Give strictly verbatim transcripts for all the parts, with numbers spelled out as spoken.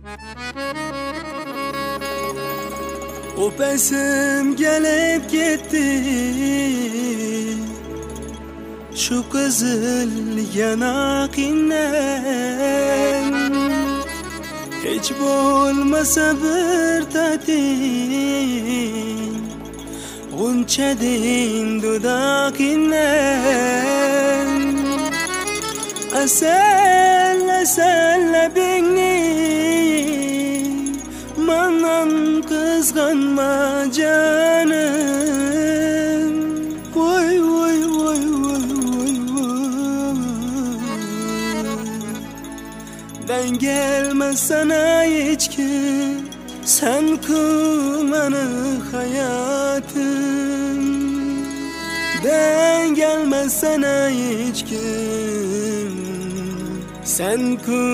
Öpesim gelip gitti şu kızıl yanakından. Hiç bulmasa bir tatin Gunçadin dudakinden. Asal asal beni Manan kızganma canım. Vay vay vay vay vay vay. Ben gelmez sana hiç kim, sen kullanı hayatım. Ben gelmez sana hiç kim, sen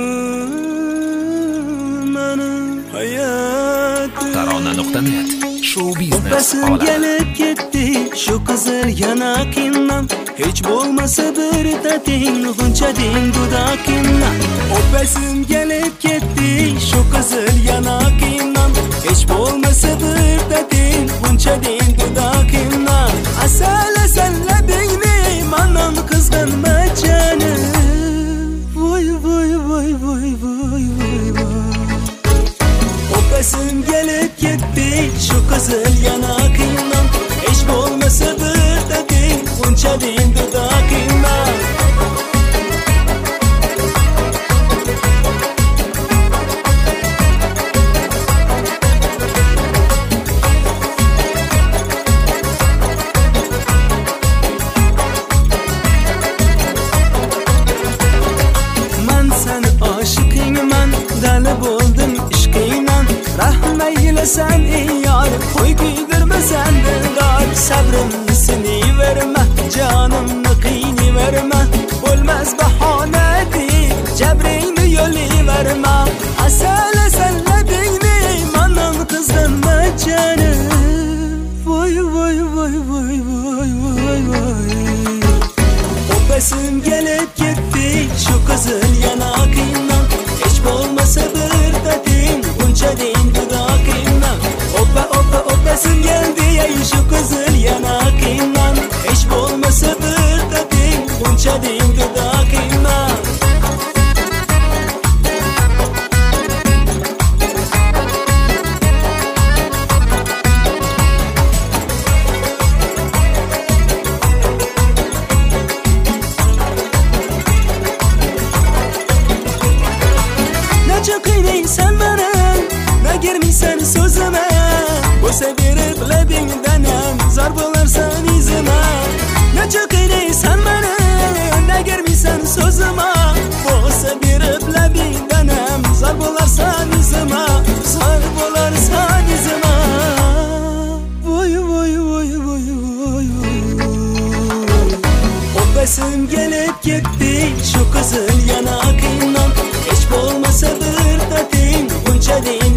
kullanı hayatım. Tarona nokta net Show Business Öpesim gelip gitti şu kızıl yanakından. Hiç bulmasa bir tatin Gunçadin dudakinden. Öpesim gelip gitti şu kızıl yanakından. Hiç bulmasa bir tatin Gunçadin dudakinden. Asal asal beni manan kızganma canım. Vay vay vay vay vay vay vay. Öpesim gelip gitti şu kızıl yanakından. Hiç bulmasa bir tatin Gunçadin dudakinden. Man sen aşıkınman, deli buldum işkinan. Rahmeyle sen yar, koy giydirme senden dar. Sabrımı seni verme, canımı kıyni verme. Olmaz bahane değil, cebreyni yolu verme. Asal asal beni, manan kızdanma canım. Vay vay vay vay vay vay vay. Öpesim gelip gitti şu kızıl yanakından. Hiç bulmasa bir tatin Gunçadin dudakinden. Öpe öpe öpesim geldi ya şu kızıl yanakından. Hiç bulmasa bir tatin Gunçadin dudakinden. Çok iyneysen bana, ne girmişsen sözüme. Bu sefer bilediğinden zar bularsan izime. Ne çok iyneysen bana, ne girmişsen sözüme. Bu sefer bilediğinden zar bularsan izime. Zar bularsan izime. Vay vay vay vay vay vay. Öpesim gelip gitti şu kızıl yanakından. Hiç bulmasa bir tatin Gunçadin